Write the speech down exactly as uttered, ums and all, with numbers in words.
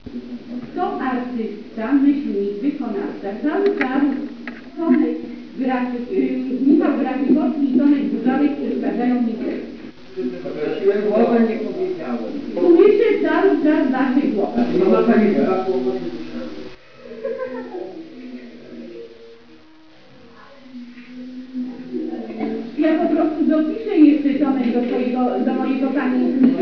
To artysta, myślnik, wykonawca, cały czas Tomek Grafik, Michał Grafikowski i Tomek Burzałek przeszkadzają mi tekst. Prosiłem głowę, nie powiedziałem. Słyszę cały czas wasze głosy. No ma pani chyba kłopoty. Ja po prostu dopiszę jeszcze Tomek do, twojego, do mojego pamiętnika.